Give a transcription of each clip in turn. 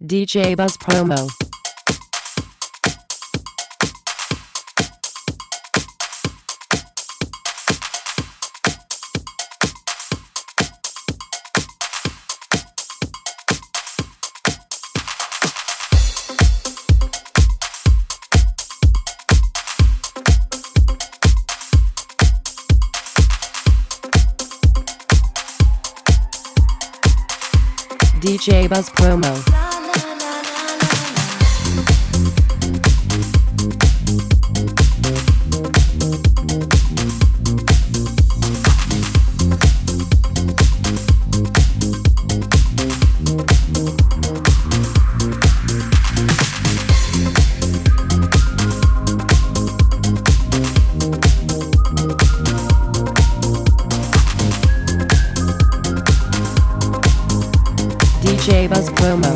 DJ Buzz Promo. DJ Buzz Promo. DJ Buzz Promo.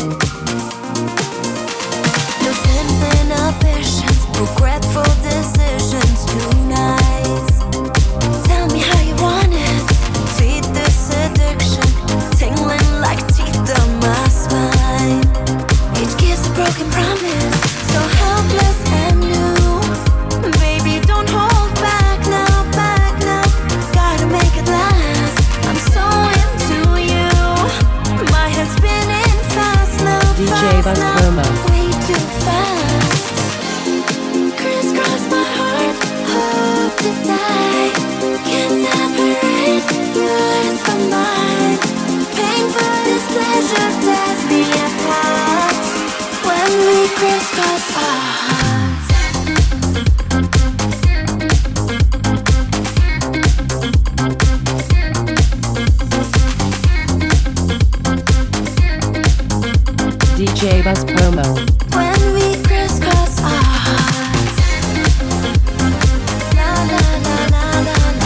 No sins and ambitions, regretful decisions tonight. Tell me how you want it. Feed this addiction, tingling like teeth on my spine. Each kiss a broken promise, so helpless and new. Baby, don't hold back now, back now. Gotta make it last. I'm so into you. My head's spinning fast now, DJ Buzz Promo. way too fast. Crisscross my heart, hope to die. Can't separate yours from mine. Pain for this pleasure tears me apart. When we crisscross our hearts. DJ Buzz Promo. When we crisscross our hearts. La la la la la la.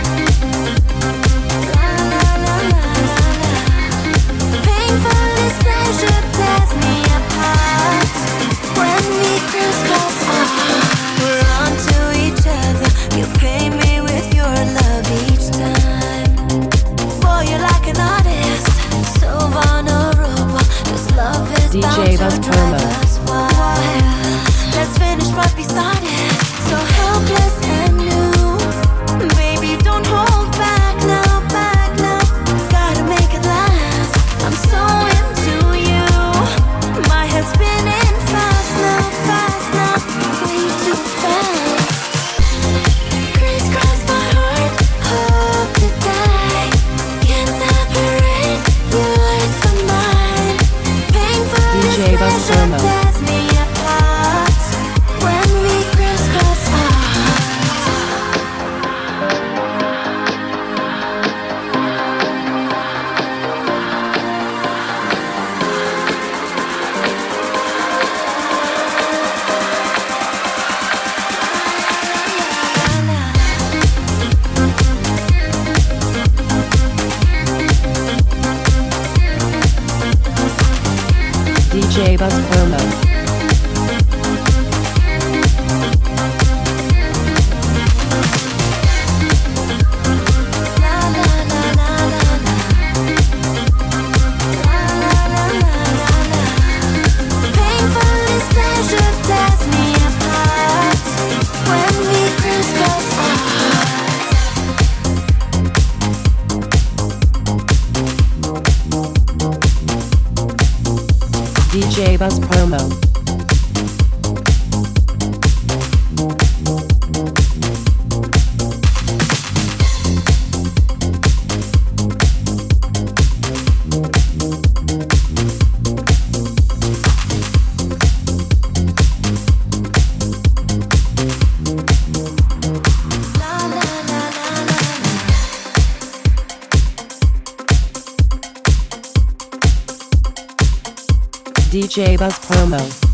La la la la la la. Pain for this pleasure tears me apart. When we crisscross our hearts. We're onto each other. You pay me with your love each time. Boy, you're like an artist, so vulnerable. This love is DJ Buzz Promo. Let's finish what we started. So helpless and new. Baby, don't hold back now, back now. Gotta make it last. I'm so into you. My head's spinning fast now, way too fast. Crisscross my heart, hope to die. Can't separate yours from mine. Pain for DJ this Buzz pleasure Promo. tears me apart. When we crisscross our hearts. DJ Buzz Promo. Pain for this pleasure tears me apart. When we crisscross our hearts. DJ Buzz Promo. La la la la la. DJ Buzz Promo.